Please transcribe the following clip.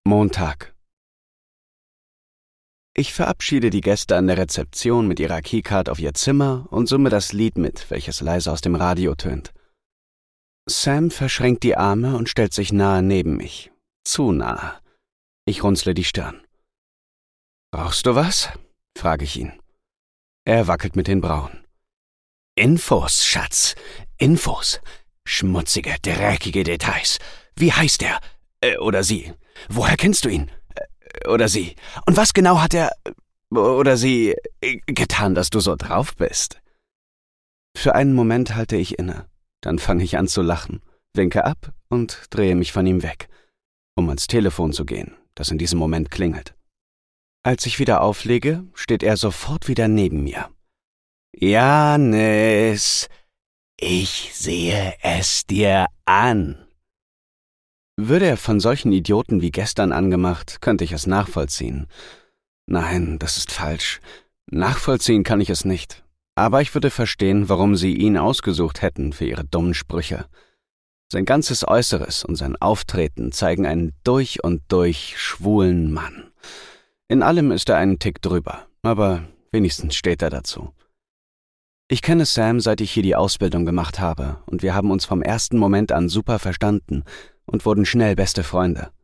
Montag. Ich verabschiede die Gäste an der Rezeption mit ihrer Keycard auf ihr Zimmer und summe das Lied mit, welches leise aus dem Radio tönt. Sam verschränkt die Arme und stellt sich nahe neben mich. Zu nahe. Ich runzle die Stirn. »Brauchst du was?« frage ich ihn. Er wackelt mit den Brauen. »Infos, Schatz. Infos. Schmutzige, dreckige Details. Wie heißt er? Oder sie? Woher kennst du ihn? Oder sie? Und was genau hat er oder sie getan, dass du so drauf bist?« Für einen Moment halte ich inne. Dann fange ich an zu lachen, winke ab und drehe mich von ihm weg, um ans Telefon zu gehen, das in diesem Moment klingelt. Als ich wieder auflege, steht er sofort wieder neben mir. »Janis, ich sehe es dir an.« Würde er von solchen Idioten wie gestern angemacht, könnte ich es nachvollziehen. Nein, das ist falsch. Nachvollziehen kann ich es nicht. Aber ich würde verstehen, warum sie ihn ausgesucht hätten für ihre dummen Sprüche. Sein ganzes Äußeres und sein Auftreten zeigen einen durch und durch schwulen Mann. In allem ist er einen Tick drüber, aber wenigstens steht er dazu. Ich kenne Sam, seit ich hier die Ausbildung gemacht habe, und wir haben uns vom ersten Moment an super verstanden und wurden schnell beste Freunde.